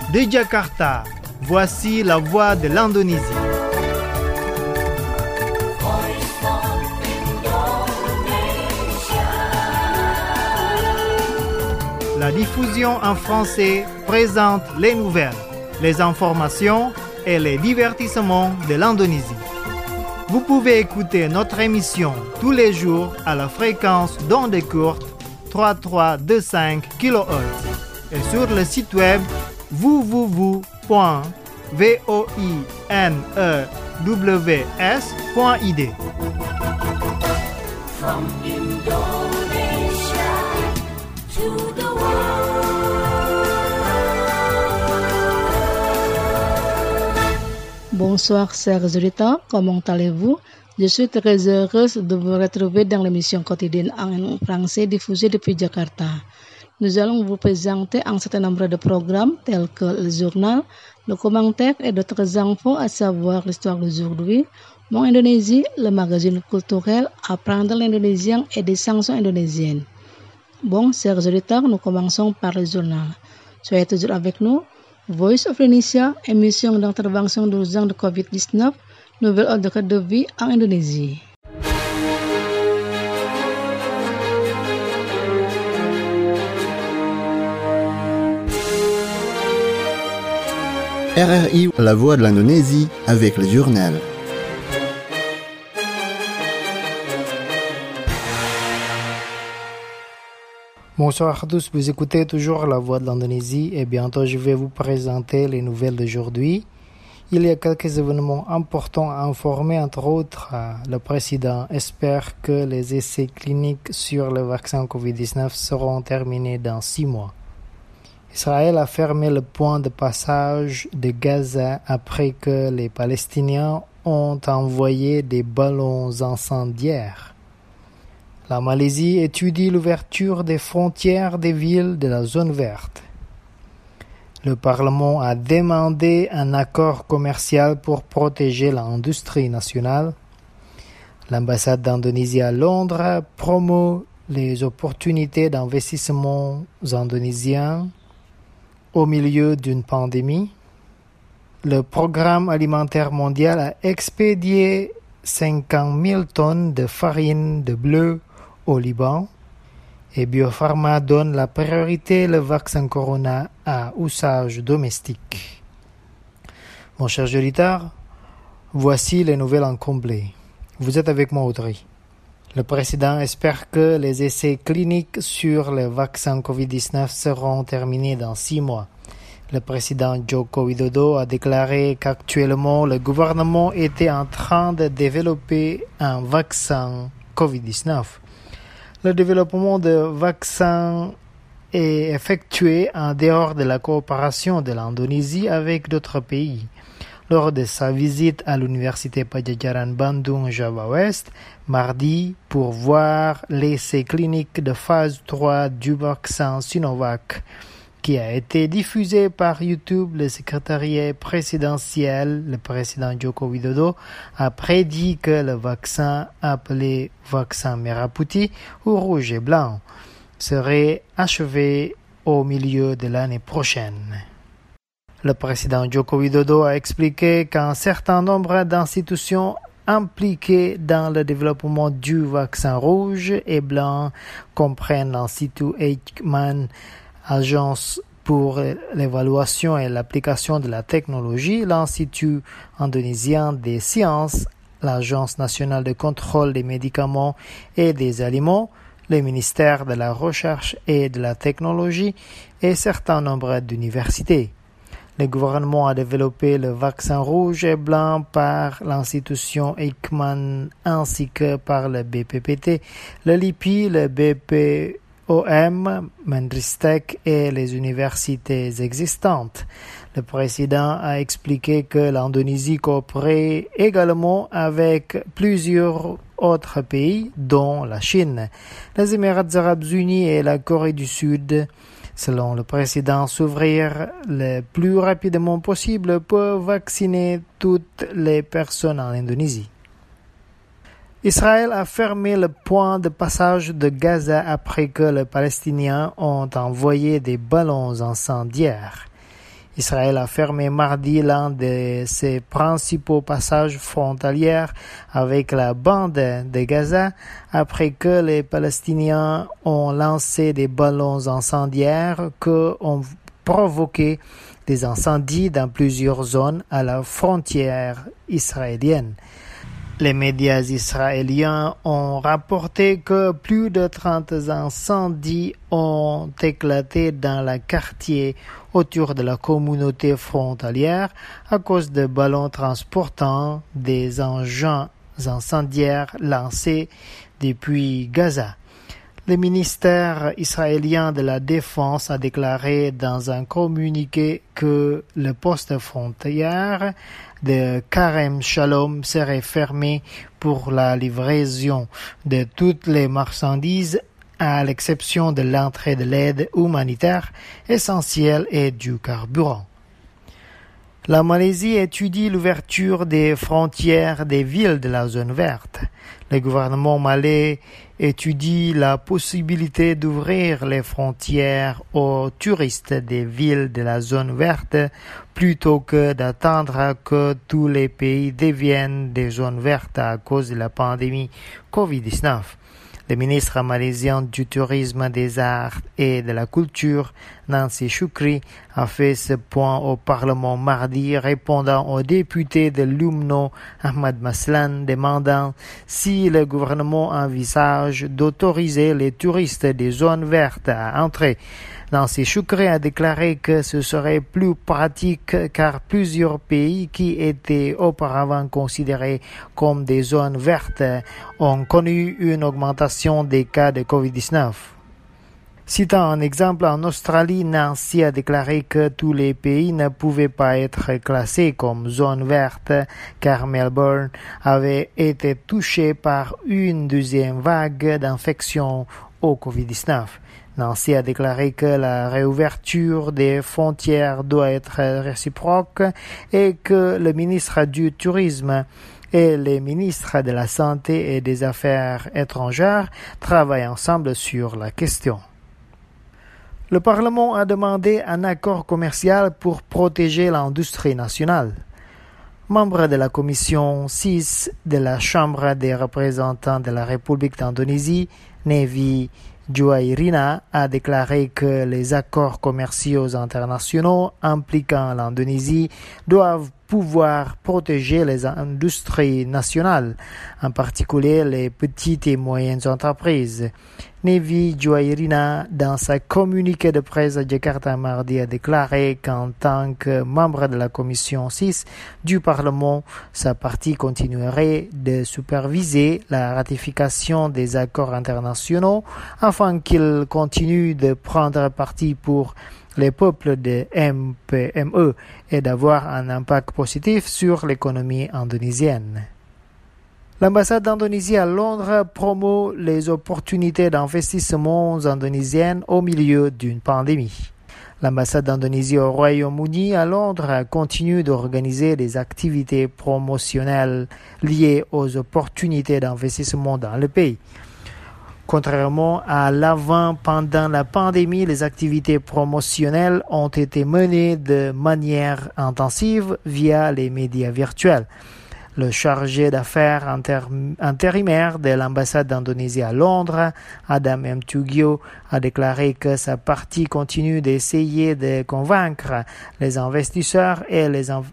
De Jakarta, voici la voix de l'Indonésie. La diffusion en français présente les nouvelles, les informations et les divertissements de l'Indonésie. Vous pouvez écouter notre émission tous les jours à la fréquence d'onde courte 3325 kHz et sur le site web www.voinews.id. From Indonesia to the Bonsoir chers auditeurs, comment allez-vous? Je suis très heureuse de vous retrouver dans l'émission quotidienne en français diffusée depuis Jakarta. Nous allons vous présenter un certain nombre de programmes tels que le journal, le commentaire et d'autres infos, à savoir l'histoire d'aujourd'hui, Mon Indonésie, le magazine culturel, apprendre l'indonésien et des chansons indonésiennes. Bon, chers auditeurs, nous commençons par le journal. Soyez toujours avec nous. Voice of Indonesia, émission d'intervention d'urgence de COVID-19, nouvel ordre de vie en Indonésie. RRI, la voix de l'Indonésie, avec le journal. Bonsoir à tous, vous écoutez toujours la voix de l'Indonésie et bientôt je vais vous présenter les nouvelles d'aujourd'hui. Il y a quelques événements importants à informer, entre autres, le président espère que les essais cliniques sur le vaccin Covid-19 seront terminés dans 6 mois. Israël a fermé le point de passage de Gaza après que les Palestiniens ont envoyé des ballons incendiaires. La Malaisie étudie l'ouverture des frontières des villes de la zone verte. Le Parlement a demandé un accord commercial pour protéger l'industrie nationale. L'ambassade d'Indonésie à Londres promeut les opportunités d'investissement indonésiens au milieu d'une pandémie. Le Programme alimentaire mondial a expédié 50 000 tonnes de farine de bleu au Liban et Biopharma donne la priorité au vaccin Corona à usage domestique. Mon cher auditeur, voici les nouvelles en complet. Vous êtes avec moi, Audrey. Le président espère que les essais cliniques sur le vaccin Covid-19 seront terminés dans 6 mois. Le président Joko Widodo a déclaré qu'actuellement le gouvernement était en train de développer un vaccin Covid-19. Le développement de vaccins est effectué en dehors de la coopération de l'Indonésie avec d'autres pays. Lors de sa visite à l'université Padjadjaran Bandung, Java Ouest, mardi, pour voir l'essai clinique de phase 3 du vaccin Sinovac, qui a été diffusé par YouTube, le secrétariat présidentiel, le président Joko Widodo, a prédit que le vaccin appelé vaccin Merah Putih ou rouge et blanc serait achevé au milieu de l'année prochaine. Le président Joko Widodo a expliqué qu'un certain nombre d'institutions impliquées dans le développement du vaccin rouge et blanc comprennent l'Institut Eijkman, Agence pour l'évaluation et l'application de la technologie, l'Institut indonésien des sciences, l'Agence nationale de contrôle des médicaments et des aliments, le ministère de la Recherche et de la Technologie et certain nombre d'universités. Le gouvernement a développé le vaccin rouge et blanc par l'institution Eijkman ainsi que par le BPPT, le LIPI, le BPOM, Menristek et les universités existantes. Le président a expliqué que l'Indonésie coopérait également avec plusieurs autres pays, dont la Chine, les Émirats arabes unis et la Corée du Sud. Selon le président, s'ouvrir le plus rapidement possible pour vacciner toutes les personnes en Indonésie. Israël a fermé le point de passage de Gaza après que les Palestiniens ont envoyé des ballons incendiaires. Israël a fermé mardi l'un de ses principaux passages frontaliers avec la bande de Gaza après que les Palestiniens ont lancé des ballons incendiaires qui ont provoqué des incendies dans plusieurs zones à la frontière israélienne. Les médias israéliens ont rapporté que plus de 30 incendies ont éclaté dans le quartier autour de la communauté frontalière à cause de ballons transportant des engins incendiaires lancés depuis Gaza. Le ministère israélien de la Défense a déclaré dans un communiqué que le poste frontière de Karem Shalom serait fermé pour la livraison de toutes les marchandises à l'exception de l'entrée de l'aide humanitaire essentielle et du carburant. La Malaisie étudie l'ouverture des frontières des villes de la zone verte. Le gouvernement malais étudie la possibilité d'ouvrir les frontières aux touristes des villes de la zone verte plutôt que d'attendre que tous les pays deviennent des zones vertes à cause de la pandémie Covid-19. Le ministre malaisien du Tourisme, des Arts et de la Culture, Nancy Shukri, a fait ce point au Parlement mardi, répondant au député de l'UMNO, Ahmad Maslan, demandant si le gouvernement envisage d'autoriser les touristes des zones vertes à entrer. Nancy Shukri a déclaré que ce serait plus pratique car plusieurs pays qui étaient auparavant considérés comme des zones vertes ont connu une augmentation des cas de Covid-19. Citant un exemple, en Australie, Nancy a déclaré que tous les pays ne pouvaient pas être classés comme zone verte car Melbourne avait été touché par une deuxième vague d'infection au Covid-19. Nancy a déclaré que la réouverture des frontières doit être réciproque et que le ministre du Tourisme et les ministres de la Santé et des Affaires étrangères travaillent ensemble sur la question. Le Parlement a demandé un accord commercial pour protéger l'industrie nationale. Membre de la Commission 6 de la Chambre des représentants de la République d'Indonésie, Nevi Juwairina a déclaré que les accords commerciaux internationaux impliquant l'Indonésie doivent pouvoir protéger les industries nationales, en particulier les petites et moyennes entreprises. Nevi Juwairina, dans sa communiqué de presse à Jakarta mardi, a déclaré qu'en tant que membre de la Commission 6 du Parlement, sa partie continuerait de superviser la ratification des accords internationaux afin qu'il continue de prendre parti pour les peuples de MPME et d'avoir un impact positif sur l'économie indonésienne. L'ambassade d'Indonésie à Londres promeut les opportunités d'investissement indonésiennes au milieu d'une pandémie. L'ambassade d'Indonésie au Royaume-Uni à Londres continue d'organiser des activités promotionnelles liées aux opportunités d'investissement dans le pays. Contrairement à l'avant, pendant la pandémie, les activités promotionnelles ont été menées de manière intensive via les médias virtuels. Le chargé d'affaires intérimaire de l'ambassade d'Indonésie à Londres, Adam M. Tugio, a déclaré que sa partie continue d'essayer de convaincre les investisseurs et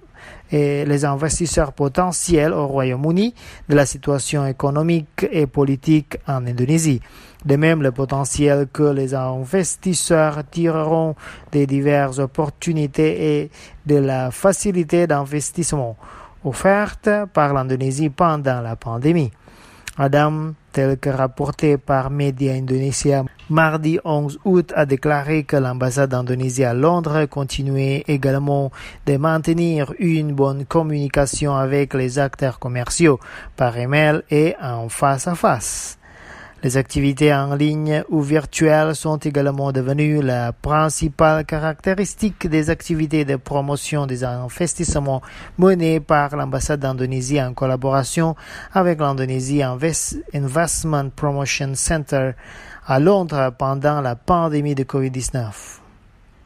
les investisseurs potentiels au Royaume-Uni de la situation économique et politique en Indonésie. De même, le potentiel que les investisseurs tireront des diverses opportunités et de la facilité d'investissement offerte par l'Indonésie pendant la pandémie. Adam, tel que rapporté par Média Indonesia, mardi 11 août, a déclaré que l'ambassade d'Indonésie à Londres continuait également de maintenir une bonne communication avec les acteurs commerciaux par email et en face à face. Les activités en ligne ou virtuelles sont également devenues la principale caractéristique des activités de promotion des investissements menées par l'ambassade d'Indonésie en collaboration avec l'Indonesia Investment Promotion Center à Londres pendant la pandémie de Covid-19.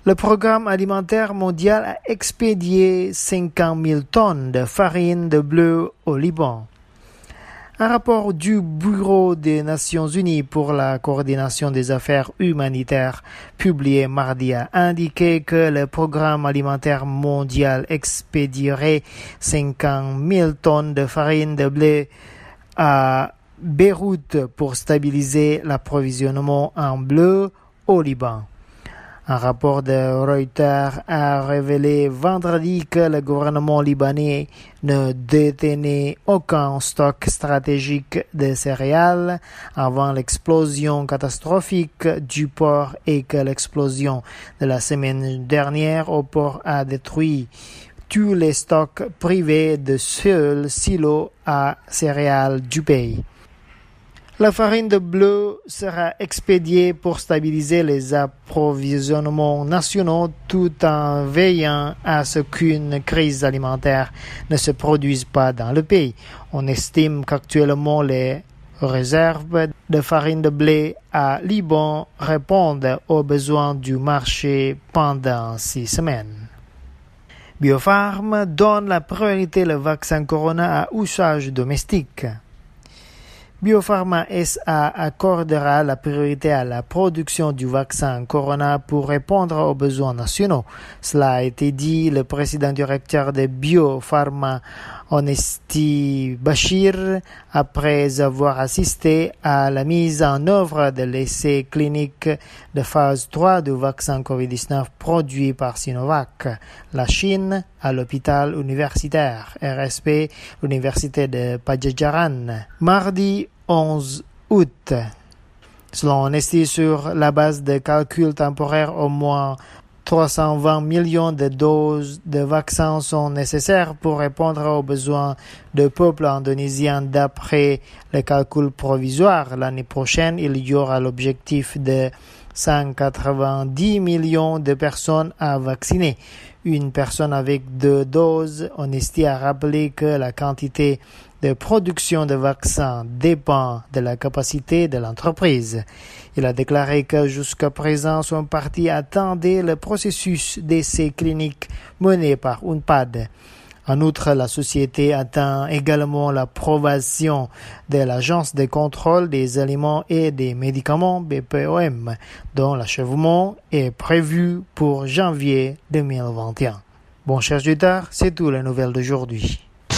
Le Programme alimentaire mondial a expédié 50 000 tonnes de farine de bleu au Liban. Un rapport du Bureau des Nations Unies pour la coordination des affaires humanitaires publié mardi a indiqué que le Programme alimentaire mondial expédierait 50 000 tonnes de farine de blé à Beyrouth pour stabiliser l'approvisionnement en bleu au Liban. Un rapport de Reuters a révélé vendredi que le gouvernement libanais ne détenait aucun stock stratégique de céréales avant l'explosion catastrophique du port et que l'explosion de la semaine dernière au port a détruit tous les stocks privés de seuls silos à céréales du pays. La farine de bleu sera expédiée pour stabiliser les approvisionnements nationaux tout en veillant à ce qu'une crise alimentaire ne se produise pas dans le pays. On estime qu'actuellement les réserves de farine de blé à Liban répondent aux besoins du marché pendant 6 semaines. Biopharm donne la priorité au vaccin Corona à usage domestique. Biopharma SA accordera la priorité à la production du vaccin Corona pour répondre aux besoins nationaux. Cela a été dit le président directeur de Biopharma, Onesti Bashir, après avoir assisté à la mise en œuvre de l'essai clinique de phase 3 du vaccin COVID-19 produit par Sinovac, la Chine, à l'hôpital universitaire RSP, l'université de Pajajaran, mardi 11 août. Selon Onesti, sur la base de calculs temporaires, au moins 320 millions de doses de vaccins sont nécessaires pour répondre aux besoins du peuple indonésien. D'après les calculs provisoires, l'année prochaine, il y aura l'objectif de 190 millions de personnes à vacciner. Une personne avec 2 doses, Onesti a rappelé que la quantité de production de vaccins dépend de la capacité de l'entreprise. Il a déclaré que jusqu'à présent, son parti attendait le processus d'essai clinique mené par UNPAD. En outre, la société attend également l'approbation de l'Agence de contrôle des aliments et des médicaments BPOM, dont l'achèvement est prévu pour janvier 2021. Bon, chers auditeurs, c'est tout les nouvelles d'aujourd'hui.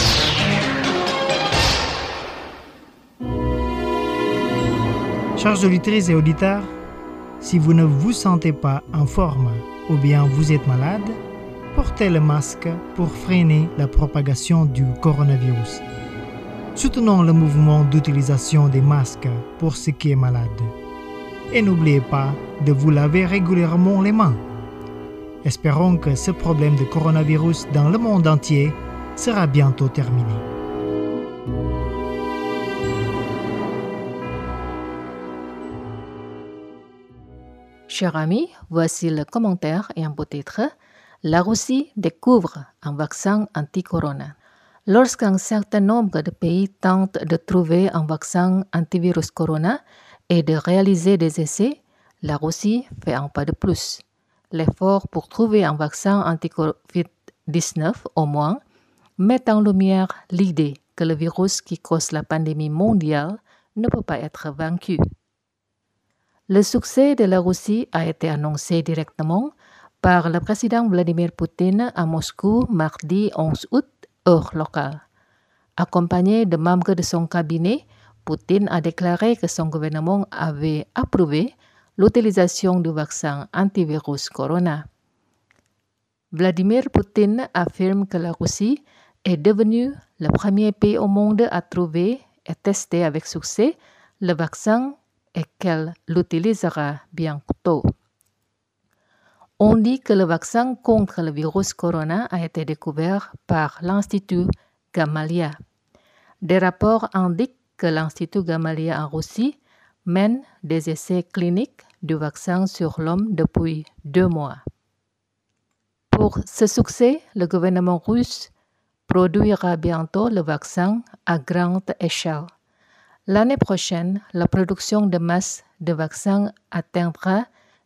Chers auditrices et auditeurs, si vous ne vous sentez pas en forme ou bien vous êtes malade, portez le masque pour freiner la propagation du coronavirus. Soutenons le mouvement d'utilisation des masques pour ceux qui sont malades. Et n'oubliez pas de vous laver régulièrement les mains. Espérons que ce problème de coronavirus dans le monde entier sera bientôt terminé. Chers amis, voici le commentaire et un beau titre. La Russie découvre un vaccin anti-corona. Lorsqu'un certain nombre de pays tentent de trouver un vaccin antivirus corona et de réaliser des essais, la Russie fait un pas de plus. L'effort pour trouver un vaccin anti-Covid-19 au moins met en lumière l'idée que le virus qui cause la pandémie mondiale ne peut pas être vaincu. Le succès de la Russie a été annoncé directement par le président Vladimir Poutine à Moscou mardi 11 août, heure locale. Accompagné de membres de son cabinet, Poutine a déclaré que son gouvernement avait approuvé l'utilisation du vaccin antivirus corona. Vladimir Poutine affirme que la Russie est devenue le premier pays au monde à trouver et tester avec succès le vaccin et qu'elle l'utilisera bientôt. On dit que le vaccin contre le virus corona a été découvert par l'Institut Gamaleya. Des rapports indiquent que l'Institut Gamaleya en Russie mène des essais cliniques du vaccin sur l'homme depuis 2 mois. Pour ce succès, le gouvernement russe produira bientôt le vaccin à grande échelle. L'année prochaine, la production de masse de vaccins atteindra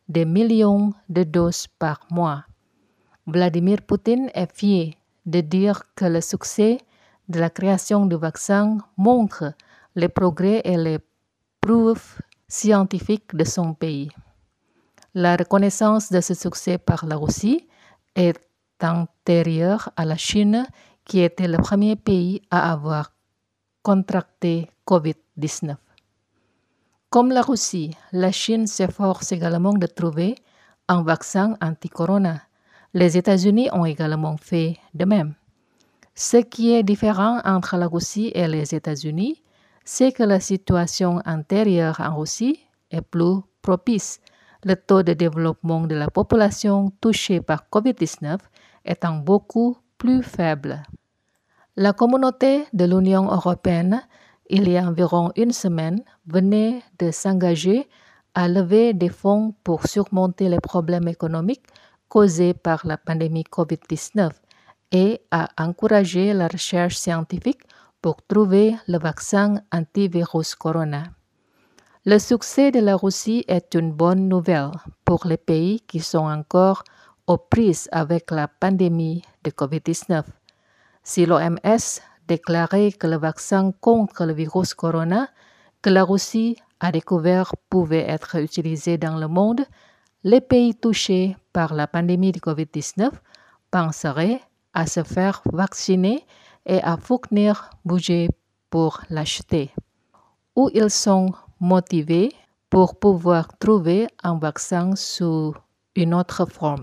des millions de doses par mois. Vladimir Poutine est fier de dire que le succès de la création du vaccin montre les progrès et les preuves scientifiques de son pays. La reconnaissance de ce succès par la Russie est antérieure à la Chine, qui était le premier pays à avoir contracté COVID-19. Comme la Russie, la Chine s'efforce également de trouver un vaccin anti-corona. Les États-Unis ont également fait de même. Ce qui est différent entre la Russie et les États-Unis, c'est que la situation antérieure en Russie est plus propice, le taux de développement de la population touchée par COVID-19 étant beaucoup plus faible. La communauté de l'Union européenne, il y a environ une semaine, venait de s'engager à lever des fonds pour surmonter les problèmes économiques causés par la pandémie COVID-19 et à encourager la recherche scientifique pour trouver le vaccin antivirus corona. Le succès de la Russie est une bonne nouvelle pour les pays qui sont encore aux prises avec la pandémie de COVID-19. Si l'OMS déclarait que le vaccin contre le virus corona que la Russie a découvert pouvait être utilisé dans le monde, les pays touchés par la pandémie de COVID-19 penseraient à se faire vacciner et à fournir budget pour l'acheter. Ou ils sont motivés pour pouvoir trouver un vaccin sous une autre forme.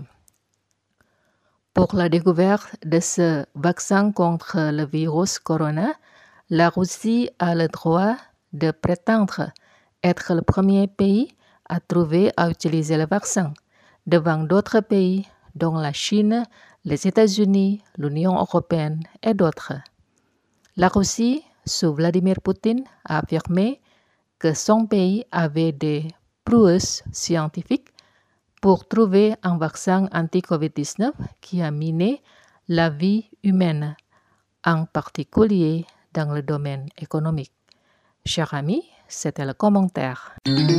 Pour la découverte de ce vaccin contre le virus corona, la Russie a le droit de prétendre être le premier pays à trouver à utiliser le vaccin, devant d'autres pays, dont la Chine, les États-Unis, l'Union européenne et d'autres. La Russie, sous Vladimir Poutine, a affirmé que son pays avait des prouesses scientifiques pour trouver un vaccin anti-COVID-19 qui a miné la vie humaine, en particulier dans le domaine économique. Chers amis, c'était le commentaire.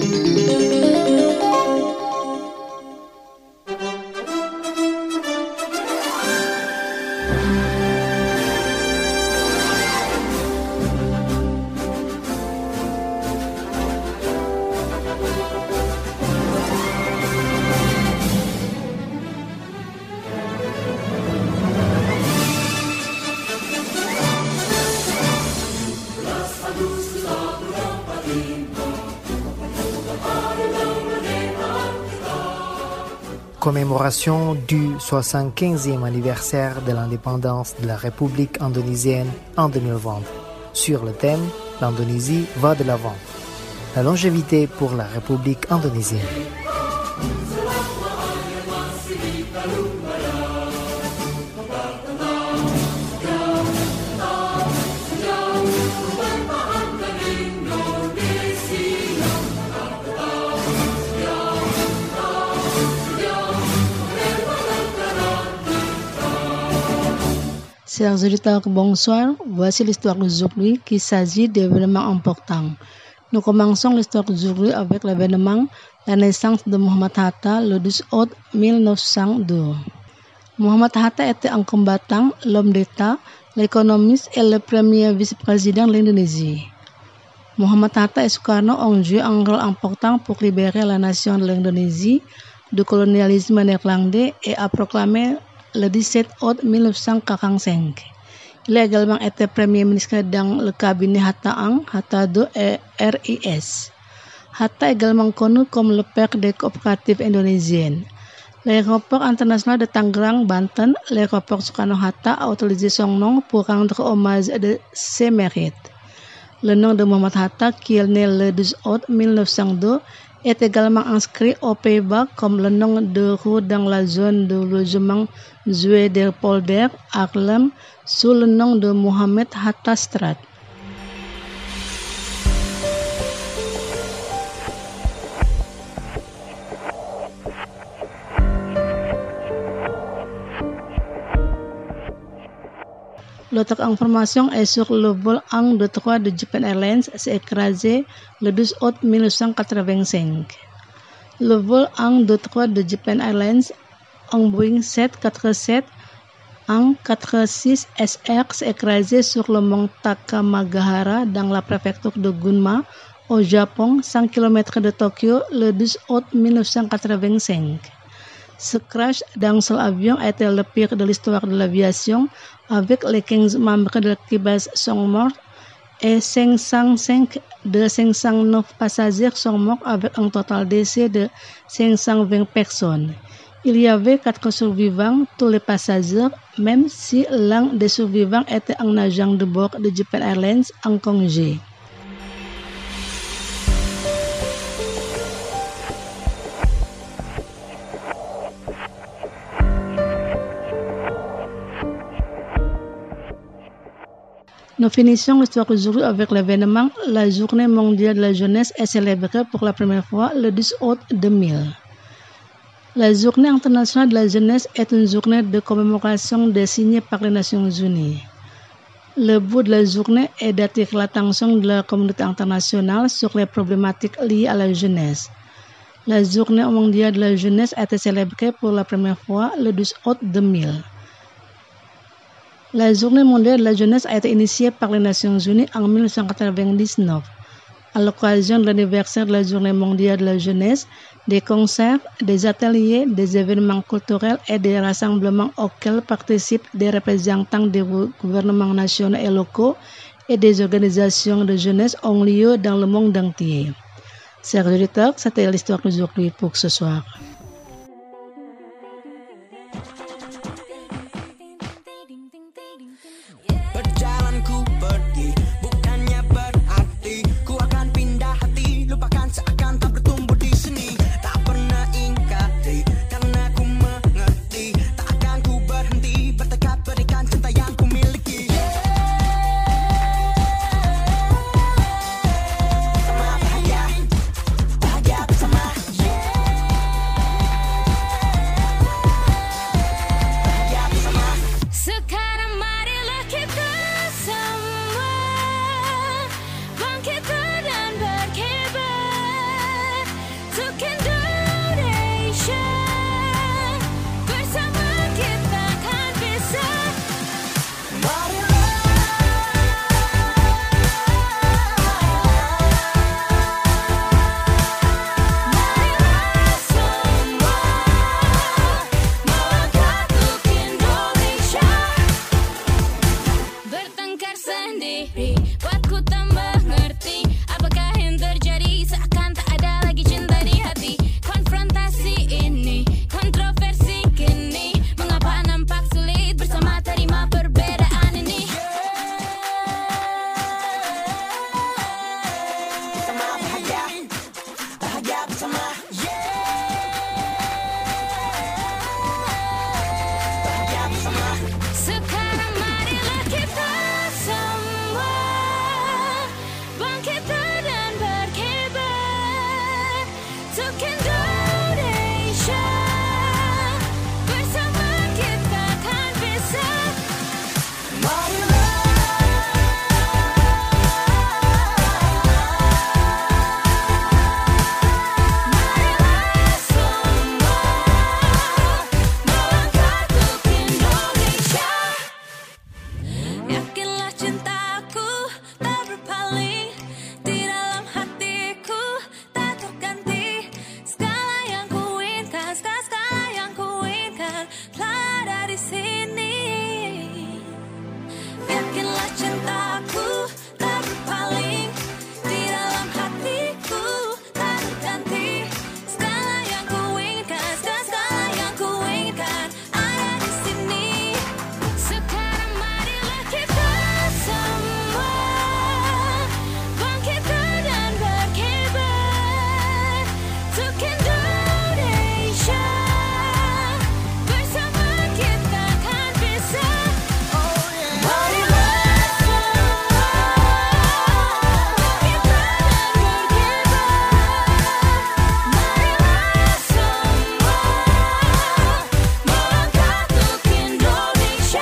Commémoration du 75e anniversaire de l'indépendance de la République indonésienne en 2020. Sur le thème « L'Indonésie va de l'avant ». La longévité pour la République indonésienne. Chers auditeurs, bonsoir. Voici l'histoire d'aujourd'hui qui s'agit d'événements importants. Nous commençons l'histoire d'aujourd'hui avec l'événement la naissance de Muhammad Hatta le 12 août 1902. Muhammad Hatta était un combattant, l'homme d'État, l'économiste et le premier vice-président de l'Indonésie. Muhammad Hatta et Sukarno ont joué un rôle important pour libérer la nation de l'Indonésie du colonialisme néerlandais et a proclamé le 17 août 1945. Il a également été Premier ministre dans le cabinet Hatta I, Hatta II et RIS. Hatta est également connu comme le père des coopératives indonésiennes. L'aéroport international de Tangerang, Banten, l'aéroport Soekarno-Hatta a utilisé son nom pour rendre hommage à ses mérites. Le nom de Muhammad Hatta, qui est né le 12 août 1902, est également inscrit aux Pays-Bas comme le nom de rue dans la zone de logement Zuiderpolder, Haarlem, sous le nom de Muhammad Hatta Straat. L'autre information est sur le vol 123 de Japan Airlines s'est écrasé le 12 août 1985. Le vol 123 de Japan Airlines en Boeing 747 146 SR s'est écrasé sur le mont Takamagahara dans la préfecture de Gunma, au Japon, 100 km de Tokyo, le 12 août 1985. Ce crash d'un seul avion a été le pire de l'histoire de l'aviation, avec les 15 membres de l'équipage sont morts et 505 de 509 passagers sont morts avec un total décès de 520 personnes. Il y avait 4 survivants, tous les passagers, même si l'un des survivants était un agent de bord de Japan Airlines en congé. Nous finissons l'histoire d'aujourd'hui avec l'événement La Journée mondiale de la jeunesse est célébrée pour la première fois le 10 août 2000. La Journée internationale de la jeunesse est une journée de commémoration désignée par les Nations unies. Le but de la journée est d'attirer l'attention de la communauté internationale sur les problématiques liées à la jeunesse. La Journée mondiale de la jeunesse a été célébrée pour la première fois le 12 août 2000. La Journée mondiale de la jeunesse a été initiée par les Nations unies en 1999. À l'occasion de l'anniversaire de la Journée mondiale de la jeunesse, des concerts, des ateliers, des événements culturels et des rassemblements auxquels participent des représentants des gouvernements nationaux et locaux et des organisations de jeunesse ont lieu dans le monde entier. Chers auditeurs, c'était l'histoire d'aujourd'hui pour ce soir. Perjalananku pergi, bukannya berarti ku akan pindah hati, lupakan seakan tak bertumbuh di sini. Tak pernah ingkari, karena ku mengerti, tak akan ku berhenti, bertekad berikan cinta yang ku miliki. Bersama bahagia, bahagia bersama. Bahagia bersama. Sekarang marilah kita semua bangkit dan berkibar untuk Indonesia. Bersama kita kan bisa. Marilah semua melangkah untuk Indonesia. Bertengkar sendiri buatku tambah ngerti apakah yang terjadi, seakan tak ada lagi cinta di hati. Konfrontasi ini, kontroversi kini, mengapa nampak sulit bersama terima perbedaan ini. Bersama bahagia, bahagia bersama. Bahagia bersama. Sekarang marilah kita semua bangkit dan berkibar untuk Indonesia. Bersama kita kan bisa. Marilah semua melangkah untuk Indonesia. Yakinlah cintaku tak berpaling, di dalam hatiku tak terganti. Segala yang kuinginkan, segala yang kuinginkan telah ada di sini. Yakinlah cintaku tak berpaling, di dalam hatiku tak terganti. Segala yang kuinginkan, segala yang kuinginkan ada di sini. Sekarang marilah kita semua bangkit dan berkibar untuk Indonesia. Bersama kita kan bisa. Marilah semua bangkit dan berkibar. Marilah semua melangkah untuk Indonesia.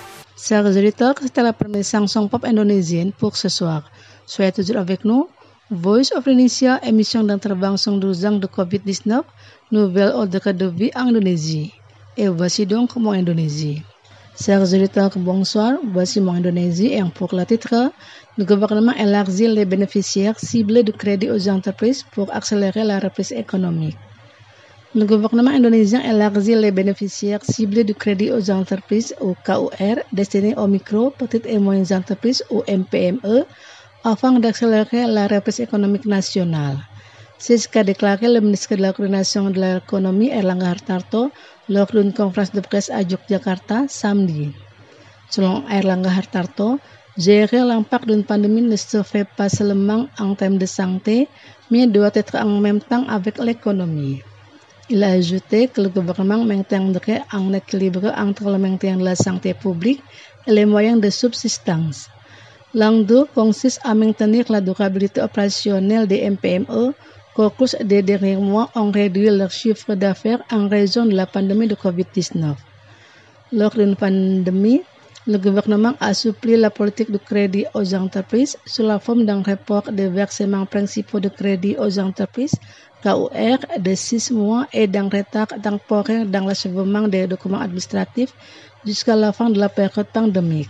Chers auditeurs, c'était la première chanson pop indonésienne pour ce soir. Soyez toujours avec nous. Voice of Indonesia, émission d'intervention d'urgence de COVID-19, nouvelle ordre de vie en Indonésie. Et voici donc mon Indonésie. Chers auditeurs, bonsoir. Voici mon Indonésie et pour le titre, le gouvernement élargit les bénéficiaires ciblés du crédit aux entreprises pour accélérer la reprise économique. Le gouvernement indonésien élargit les bénéficiaires ciblés du crédit aux entreprises ou KUR destinés aux micro, petites et moyennes entreprises ou MPME afin d'accélérer la reprise économique nationale. C'est ce qu'a déclaré le ministre de la Coordination de l'économie Erlangga Hartarto lors d'une conférence de presse à Yogyakarta samedi. Selon Erlangga Hartarto, gérer l'impact d'une pandémie ne se fait pas seulement en termes de santé, mais doit être en même temps avec l'économie. Il a ajouté que le gouvernement maintiendrait un équilibre entre le maintien de la santé publique et les moyens de subsistance. L'un d'eux consiste à maintenir la durabilité opérationnelle des MPME qu'au cours des derniers mois ont réduit leur chiffre d'affaires en raison de la pandémie de COVID-19. Lors d'une pandémie, le gouvernement a assoupli la politique de crédit aux entreprises sous la forme d'un report des versements principaux de crédit aux entreprises KUR de 6 mois et d'un retard temporaire dans l'achèvement des documents administratifs jusqu'à la fin de la période pandémique.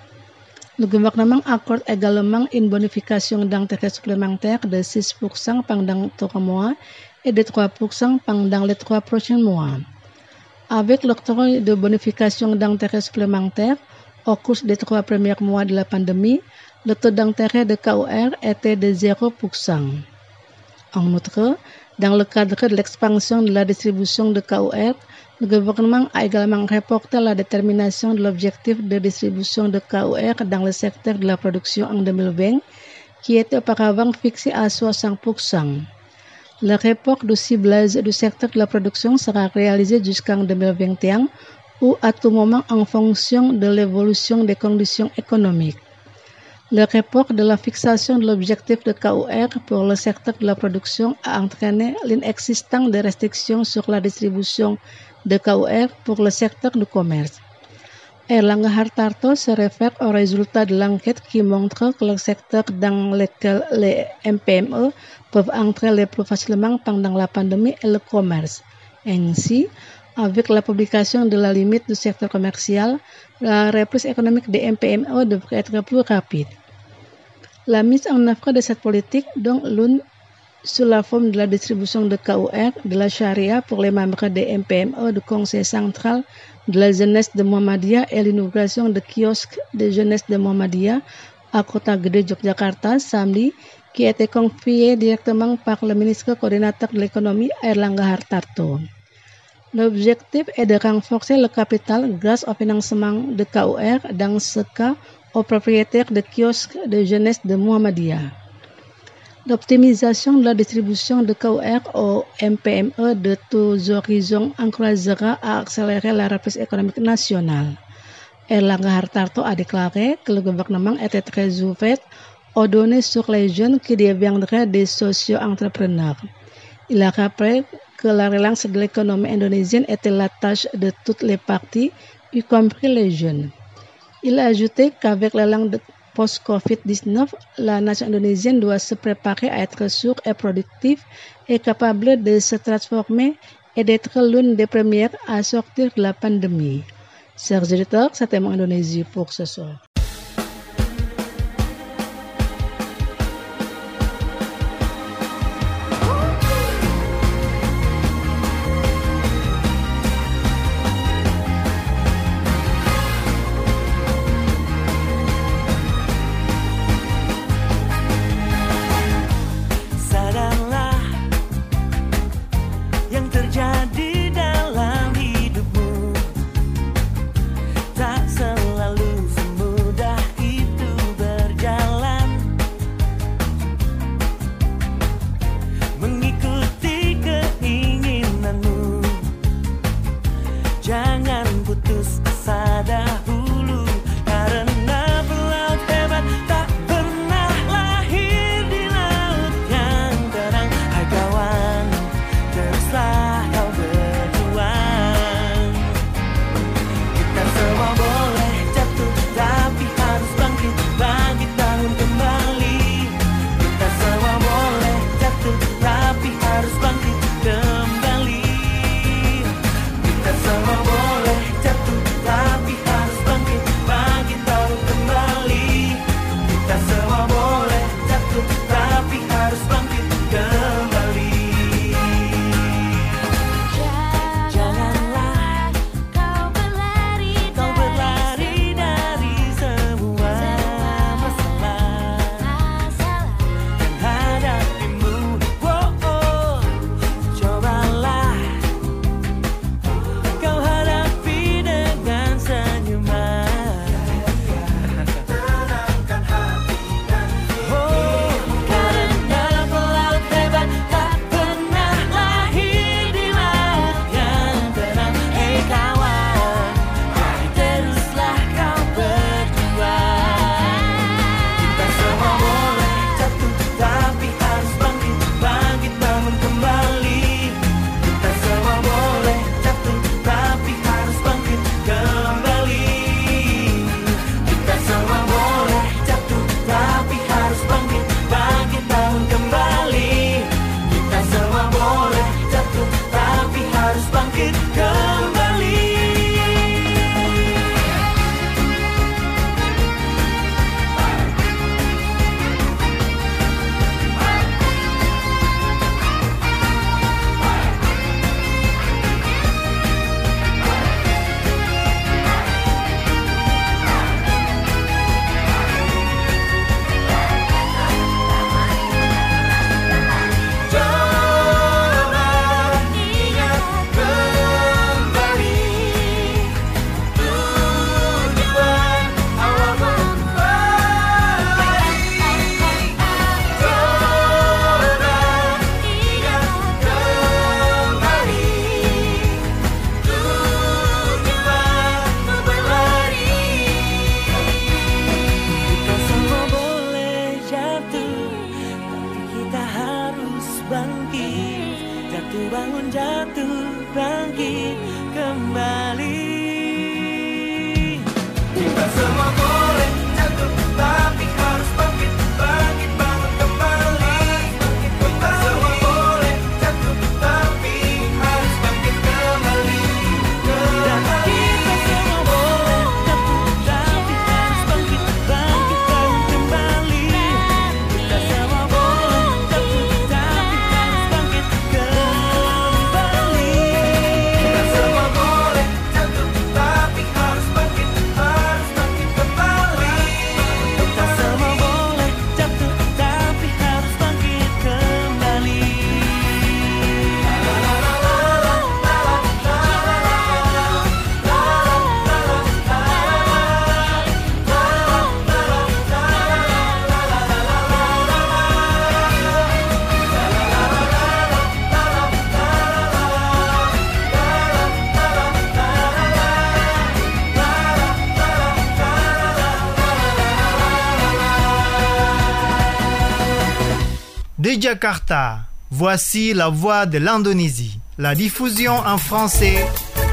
Le gouvernement accorde également une bonification d'intérêt supplémentaire de 6% pendant 3 mois et de 3% pendant les 3 prochains mois. Avec l'octroi de bonification d'intérêt supplémentaire au cours des 3 premiers mois de la pandémie, le taux d'intérêt de KUR était de 0%. En outre, dans le cadre de l'expansion de la distribution de KUR, le gouvernement a également reporté la détermination de l'objectif de distribution de KUR dans le secteur de la production en 2020, qui était auparavant fixé à 60%. Le report de ciblage du secteur de la production sera réalisé jusqu'en 2021 ou à tout moment en fonction de l'évolution des conditions économiques. Le report de la fixation de l'objectif de KUR pour le secteur de la production a entraîné l'inexistence de restrictions sur la distribution de KUR pour le secteur du commerce. Erlangga Hartarto se réfère aux résultats de l'enquête qui montre que le secteur dans lequel les MPME peuvent entrer le plus facilement pendant la pandémie est le commerce. Ainsi, avec la publication de la limite du secteur commercial, la reprise économique des MPME devrait être plus rapide. La mise en œuvre de cette politique, dont l'une sous la forme de la distribution de KUR, de la charia pour les membres des MPME du Conseil central de la jeunesse de Muhammadiyah et l'inauguration de kiosques de jeunesse de Muhammadiyah à Kota Gede, Yogyakarta, samedi, qui a été confiée directement par le ministre coordinateur de l'économie Erlangga Hartarto. L'objectif est de renforcer le capital grâce au financement de KUR, dans ce cas aux propriétaires de kiosques de jeunesse de Muhammadiyah. L'optimisation de la distribution de KUR aux MPME de tous horizons encouragera à accélérer la reprise économique nationale. Erlangga Hartarto a déclaré que le gouvernement était très ouvert aux données sur les jeunes qui deviendraient des socio-entrepreneurs. Il a rappelé que la relance de l'économie indonésienne était la tâche de toutes les parties, y compris les jeunes. Il a ajouté qu'avec la langue post-COVID-19, la nation indonésienne doit se préparer à être sûre et productive et capable de se transformer et d'être l'une des premières à sortir de la pandémie. Chers auditeurs, c'était mon Indonésie pour ce soir. Tak selalu semudah bangkit kembali. Kita semua boleh jatuh, tapi harus bangkit, bangkit bangun kembali. Kita semua boleh jatuh, tapi harus bangkit kembali. Dan kita semua boleh jatuh, tapi harus bangkit, bangkit bangun kembali. Kita semua boleh jatuh, tapi harus bangkit kembali. Kita semua boleh jatuh, tapi harus bangkit, harus bangkit kembali. Kita semua boleh jatuh, tapi harus bangkit kembali. De Jakarta, voici la voix de l'Indonésie. La diffusion en français.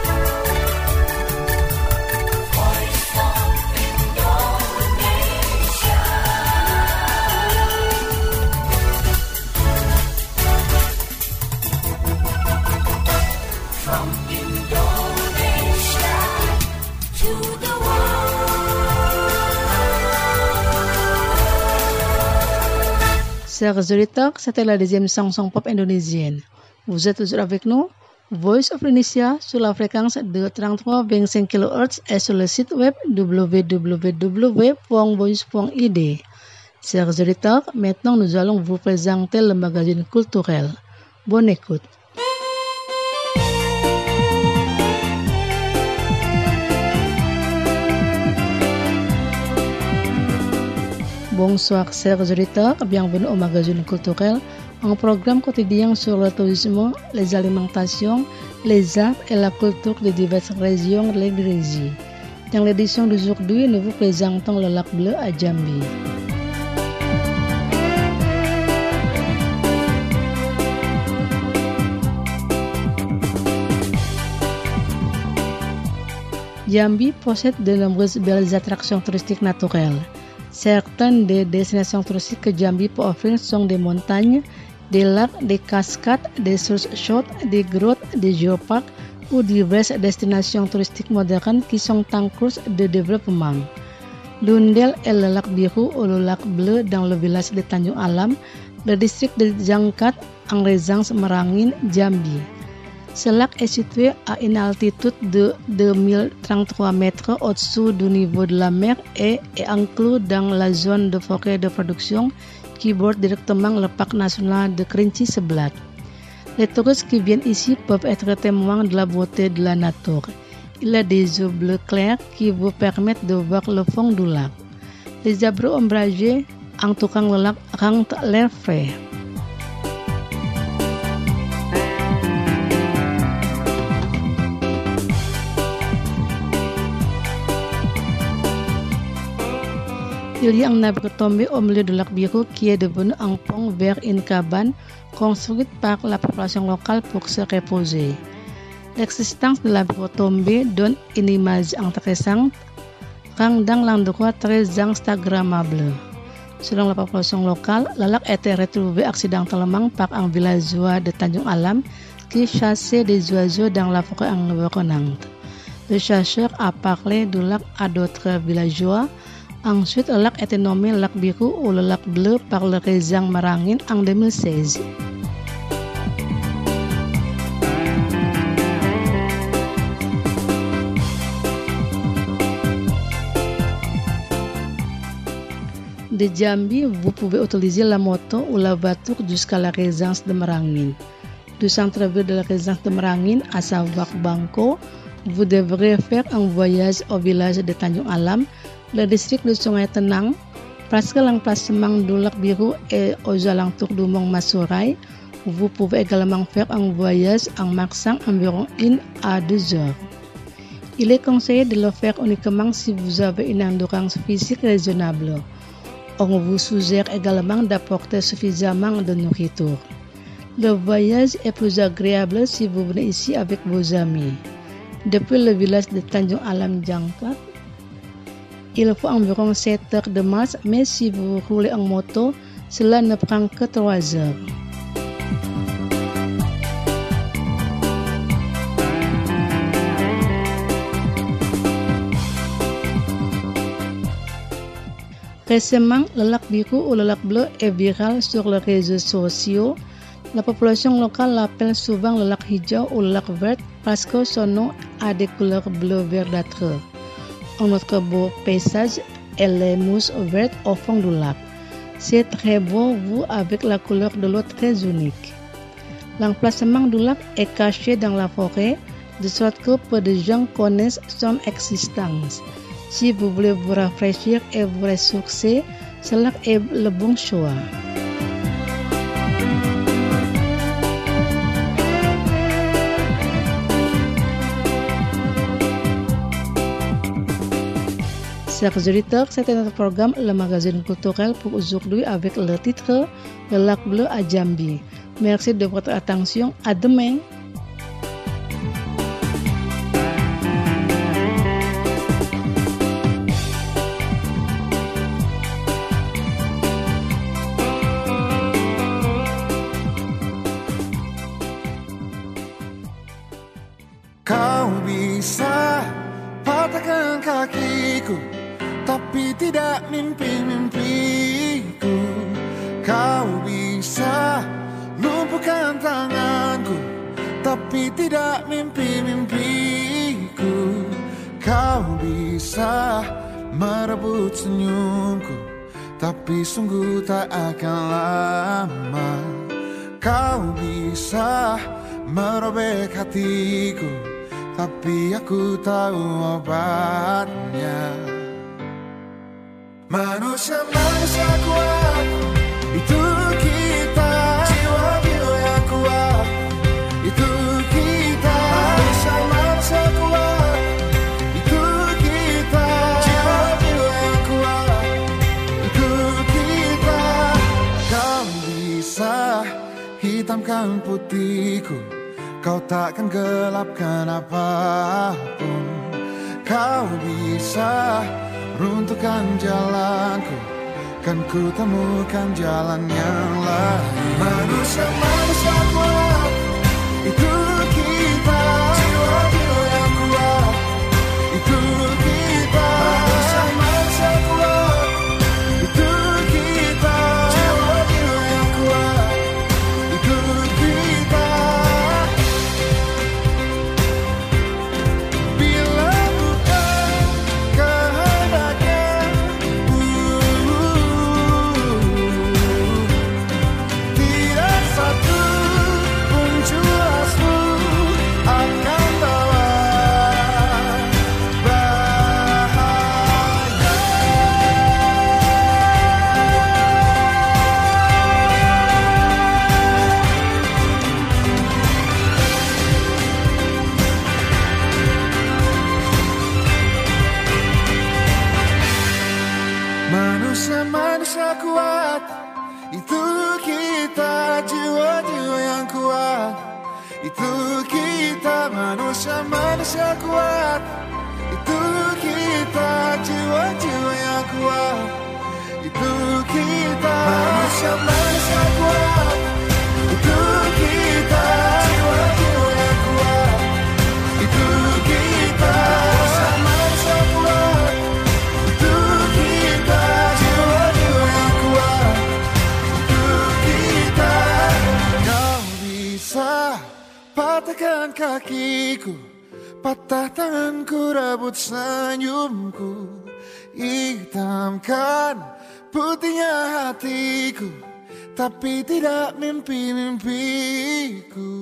Chers auditeurs, c'était la deuxième chanson pop indonésienne. Vous êtes toujours avec nous, Voice of Indonesia, sur la fréquence de 33,25 kHz et sur le site web www.voice.id. Chers auditeurs, maintenant nous allons vous présenter le magazine culturel. Bonne écoute. Bonsoir chers auditeurs, bienvenue au magazine culturel, un programme quotidien sur le tourisme, les alimentations, les arts et la culture de diverses régions de l'Indonésie. Dans l'édition d'aujourd'hui, nous vous présentons le lac bleu à Jambi. Jambi possède de nombreuses belles attractions touristiques naturelles. Certaines des destinations touristiques que Jambi peut offrir sont des montagnes, des lacs, des cascades, des sources chaudes, des grottes, des géoparcs ou diverses destinations touristiques modernes qui sont en cours de développement. L'une d'elles est le lac Biru ou le lac bleu dans le village de Tanjung Alam, le district de Jangkat, en région Merangin, Jambi. Ce lac est situé à une altitude de 2033 mètres au-dessous du niveau de la mer et est inclus dans la zone de forêt de production qui borde directement le parc national de Kerinci Seblat. Les touristes qui viennent ici peuvent être témoins de la beauté de la nature. Il y a des eaux bleues claires qui vous permettent de voir le fond du lac. Les arbres ombragés entourant le lac rendent l'air frais. Il y a un arbre tombé au milieu du lac Biru qui est devenu un pont vers une cabane construite par la population locale pour se reposer. L'existence de l'arbre tombé donne une image intéressante, rendant l'endroit très instagrammable. Selon la population locale, le lac a été retrouvé accidentellement par un villageois de Tanjung Alam qui chassait des oiseaux dans la forêt environnante. Le chasseur a parlé du lac à d'autres villageois. Ensuite, le lac a été nommé lac Biru ou le lac bleu par le région Merangin en 2016. De Jambi, vous pouvez utiliser la moto ou la voiture jusqu'à la résidence de Merangin. Du centre-ville de la résidence de Merangin, à savoir Bangko, vous devrez faire un voyage au village de Tanjung Alam, le district de Sungai Tenang, presque l'emplacement du lac Biru et aux alentours du mont Masurai. Vous pouvez également faire un voyage en marchant environ 1 à 2 heures. Il est conseillé de le faire uniquement si vous avez une endurance physique raisonnable. On vous suggère également d'apporter suffisamment de nourriture. Le voyage est plus agréable si vous venez ici avec vos amis. Depuis le village de Tanjung Alam Jangkat, il faut environ 7 heures de marche, mais si vous roulez en moto, cela ne prend que 3 heures. Récemment, le lac Biru ou le lac bleu est viral sur les réseaux sociaux. La population locale l'appelle souvent le lac hijau ou le lac vert parce que son nom a des couleurs bleu verdâtres. Un autre beau paysage est les mousses vertes au fond du lac. C'est très beau, vous, avec la couleur de l'eau très unique. L'emplacement du lac est caché dans la forêt, de sorte que peu de gens connaissent son existence. Si vous voulez vous rafraîchir et vous ressourcer, ce lac est le bon choix. Chers auditeurs, c'était notre programme Le Magazine Culturel pour aujourd'hui avec le titre Le Lac Bleu à Jambi. Merci de votre attention. À demain. Kau bisa patahkan kakiku, tapi tidak mimpi-mimpiku. Kau bisa lumpuhkan tanganku, tapi tidak mimpi-mimpiku. Kau bisa merebut senyumku, tapi sungguh tak akan lama. Kau bisa merobek hatiku, tapi aku tahu obatnya. Manusia-manusia kuat, itu kita. Jiwa-jiwa yang kuat, itu kita. Manusia-manusia kuat, itu kita. Jiwa-jiwa yang kuat, itu kita. Kau bisa hitamkan putihku, kau takkan gelapkan apapun. Kau bisa runtuhkan jalanku, kan ku temukan jalan yang lain. Manusia-manusia kuat, itu kita. Jiwa-jiwa yang kuat, itu kita. Manusia-manusia kuat, itu kita. Jiwa-jiwa yang kuat, itu kita. Bila bukan kehendaknya, tidak satu pun jelasmu akan bawa bahaya. Manusia-manusia kuat, itu kita. Jiwa-jiwa yang kuat, itu kita. Manusia-manusia kuat, itu kita. Jiwa-jiwa yang kuat, itu kita. Manusia-manusia kuat, itu kita. Jiwa-jiwa yang kuat, itu kita. Manusia-manusia kuat, itu kita. Jiwa-jiwa yang kuat, itu kita. Kau bisa patahkan kakiku, patah tanganku, rebut senyumku, hitamkan putihnya hatiku, tapi tidak mimpi-mimpiku.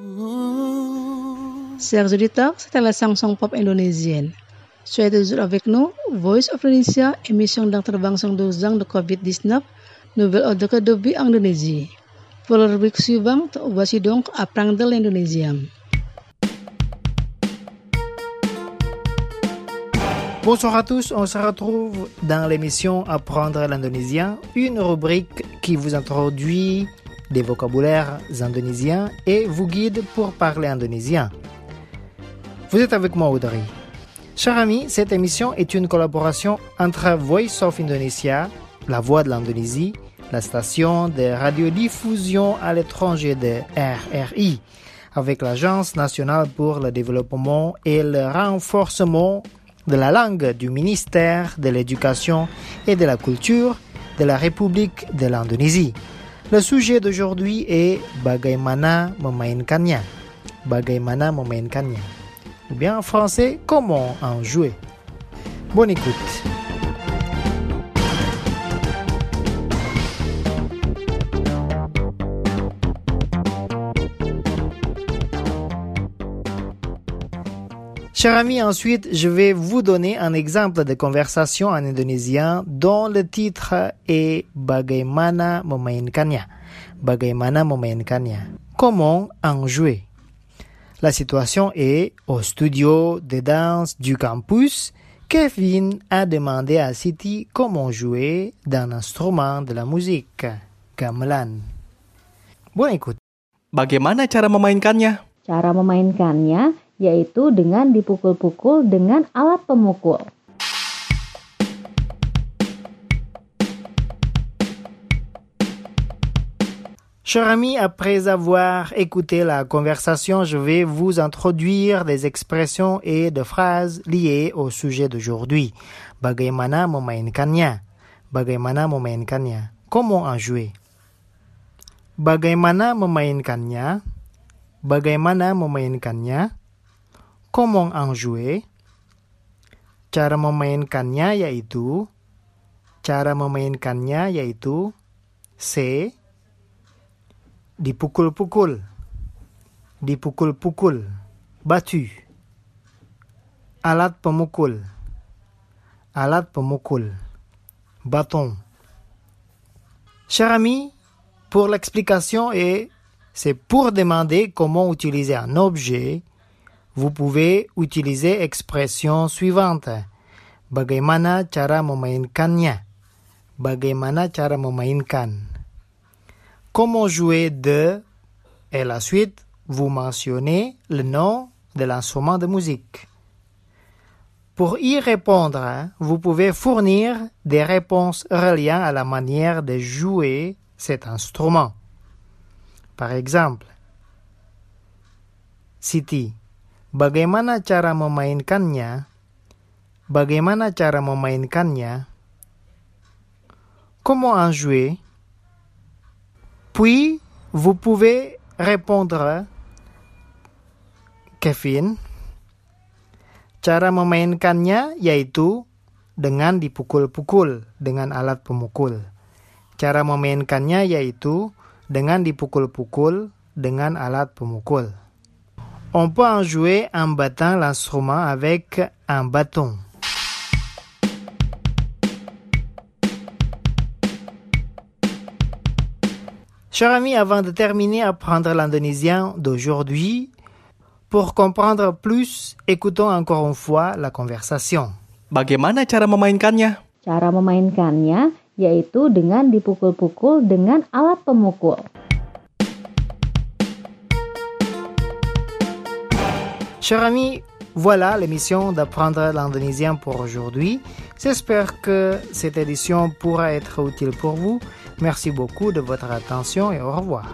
Chers auditeurs, c'était la chanson pop indonésienne. Soyez toujours avec nous. Voice of Indonesia, émission d'intervention d'urgence de COVID-19, nouvelle ordre de vie en Indonésie. Pour la rubrique suivante, voici donc Apprendre l'Indonésien. Bonsoir à tous, on se retrouve dans l'émission Apprendre l'indonésien, une rubrique qui vous introduit des vocabulaires indonésiens et vous guide pour parler indonésien. Vous êtes avec moi, Audrey. Chers amis, cette émission est une collaboration entre Voice of Indonesia, la voix de l'Indonésie, la station de radiodiffusion à l'étranger de RRI, avec l'Agence nationale pour le développement et le renforcement de la langue du ministère de l'Éducation et de la Culture de la République de l'Indonésie. Le sujet d'aujourd'hui est bagaimana memainkannya. Bagaimana memainkannya. Ou bien en français, comment en jouer. Bonne écoute. Chers amis, ensuite, je vais vous donner un exemple de conversation en indonésien dont le titre est Bagaimana memainkannya. Bagaimana memainkannya. Comment en jouer? La situation est au studio de danse du campus. Kevin a demandé à Siti comment jouer d'un instrument de la musique, gamelan. Bonne écoute. Bagaimana cara memainkannya? Cara memainkannya yaitu dengan dipukul-pukul dengan alat pemukul. Chers amis, après avoir écouté la conversation, je vais vous introduire des expressions et des phrases liées au sujet d'aujourd'hui. Bagaimana memainkannya? Bagaimana memainkannya? Comment en jouer? Bagaimana memainkannya? Bagaimana memainkannya? Comment en jouer? Cara memainkannya yaitu C. Dipukul-pukul. Dipukul-pukul. Battu. Alat pemukul. Alat pemukul. Bâton. Chers amis, pour l'explication c'est pour demander comment utiliser un objet. Vous pouvez utiliser l'expression suivante. Bagaimana cara memainkannya? Bagaimana cara memainkan? Comment jouer de et la suite, vous mentionnez le nom de l'instrument de musique. Pour y répondre, vous pouvez fournir des réponses reliant à la manière de jouer cet instrument. Par exemple, Siti, bagaimana cara memainkannya? Bagaimana cara memainkannya? Comment en jouer? Puis, vous pouvez répondre, Kevin, cara memainkannya yaitu dengan dipukul-pukul dengan alat pemukul. Cara memainkannya yaitu dengan dipukul-pukul dengan alat pemukul. On peut en jouer en battant l'instrument avec un bâton. Chers amis, avant de terminer à apprendre l'indonésien d'aujourd'hui, pour comprendre plus, écoutons encore une fois la conversation. Bagaimana cara memainkannya? Cara memainkannya yaitu dengan dipukul-pukul dengan alat pemukul. Chers amis, voilà l'émission d'apprendre l'indonésien pour aujourd'hui. J'espère que cette édition pourra être utile pour vous. Merci beaucoup de votre attention et au revoir.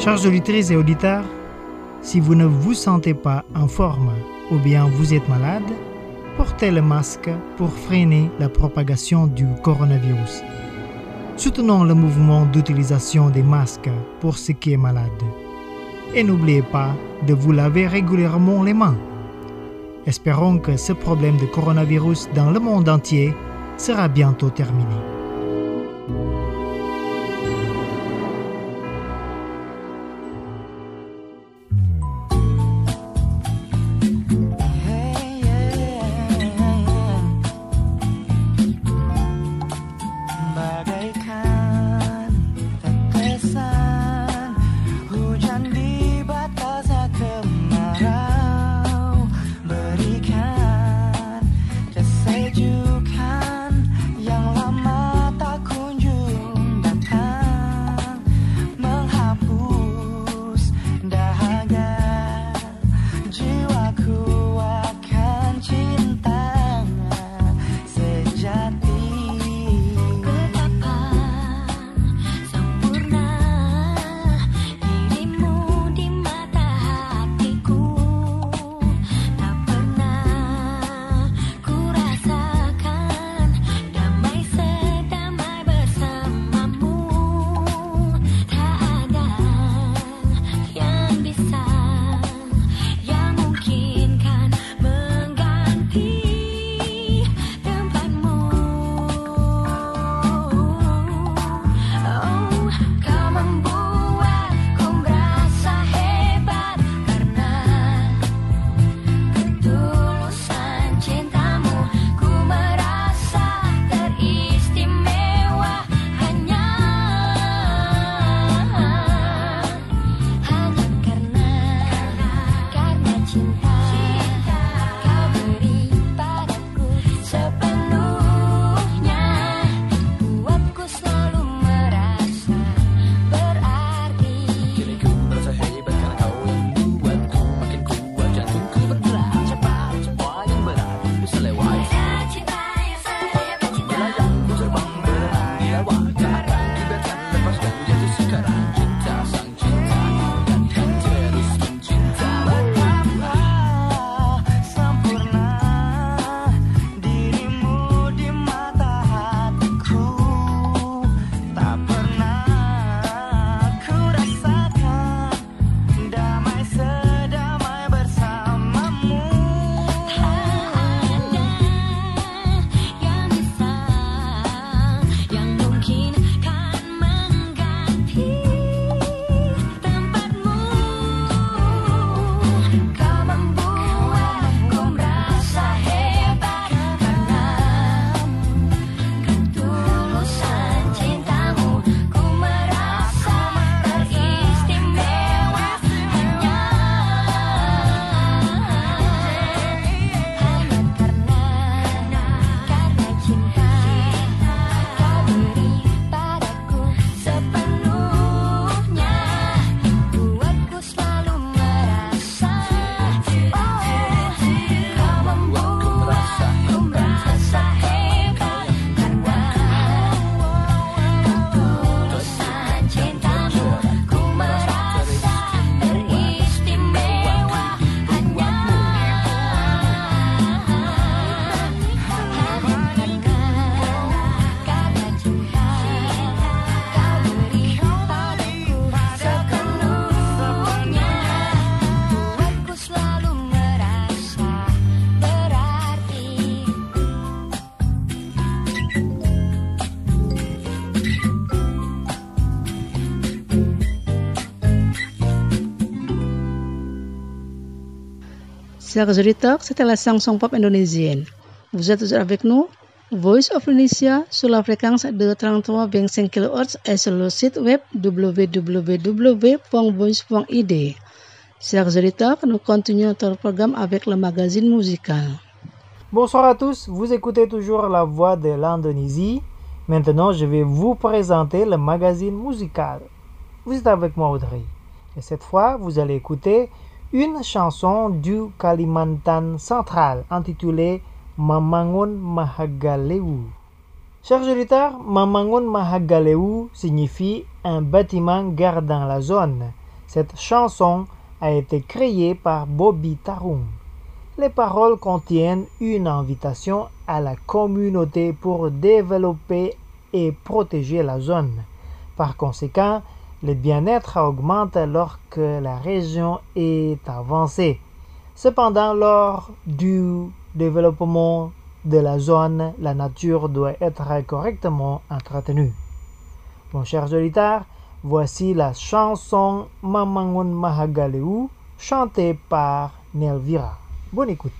Chers auditrices et auditeurs, si vous ne vous sentez pas en forme ou bien vous êtes malade, portez le masque pour freiner la propagation du coronavirus. Soutenons le mouvement d'utilisation des masques pour ceux qui sont malades. Et n'oubliez pas de vous laver régulièrement les mains. Espérons que ce problème de coronavirus dans le monde entier sera bientôt terminé. Chers auditeurs, c'était la chanson pop indonésienne. Vous êtes toujours avec nous, Voice of Indonesia, sur la fréquence de 33,5 kHz et sur le site web www.voice.id. Chers auditeurs, nous continuons notre programme avec le magazine musical. Bonsoir à tous, vous écoutez toujours la voix de l'Indonésie. Maintenant, je vais vous présenter le magazine musical. Vous êtes avec moi, Audrey. Et cette fois, vous allez écouter une chanson du Kalimantan central intitulée Mamangun Mahagalewu. Chers auditeurs, Mamangun Mahagalewu signifie un bâtiment gardant la zone. Cette chanson a été créée par Bobby Tarung. Les paroles contiennent une invitation à la communauté pour développer et protéger la zone. Par conséquent, le bien-être augmente lorsque la région est avancée. Cependant, lors du développement de la zone, la nature doit être correctement entretenue. Mon cher auditeurs, voici la chanson Mamangun Mahagaleu chantée par Nelvira. Bonne écoute.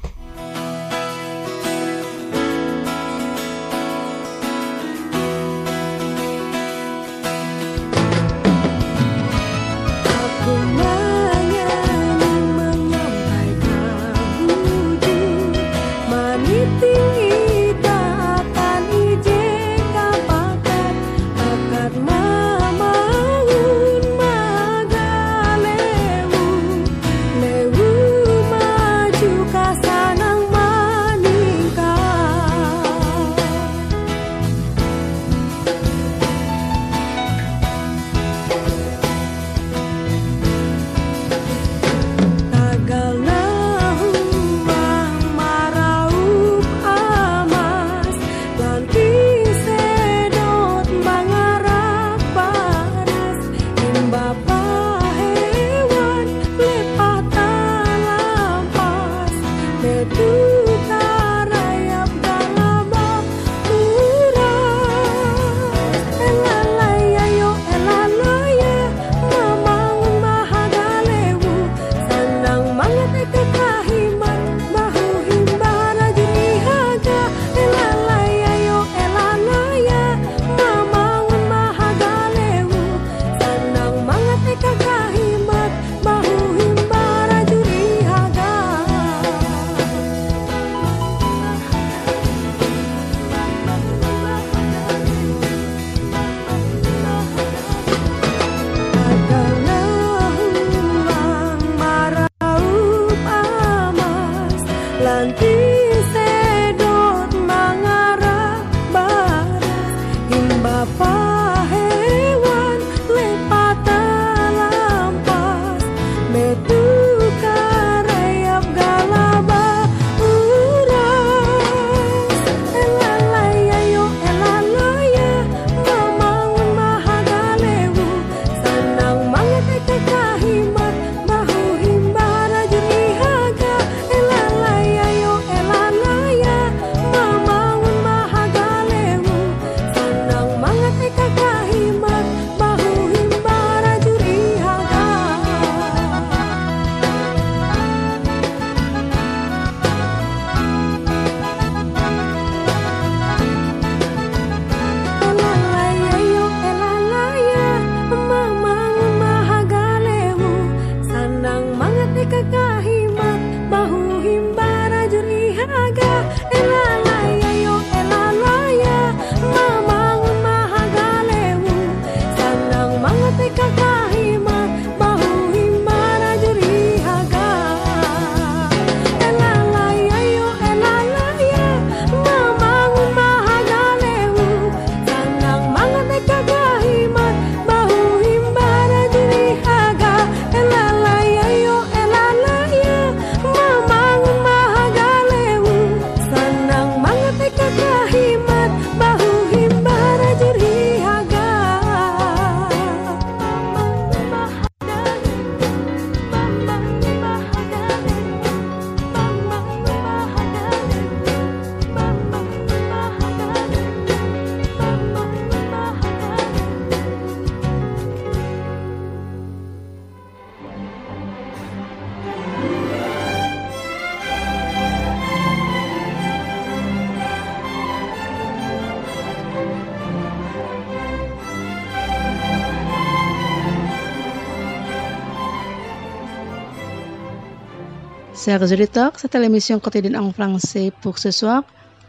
Chers auditeurs, c'était l'émission quotidienne en français pour ce soir.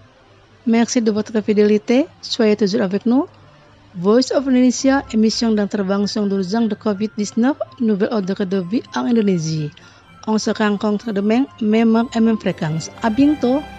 Merci de votre fidélité. Soyez toujours avec nous. Voice of Indonesia, émission d'intervention d'urgence de COVID-19, nouvelle ordre de vie en Indonésie. On se rencontre demain, même heure et même fréquence. À bientôt.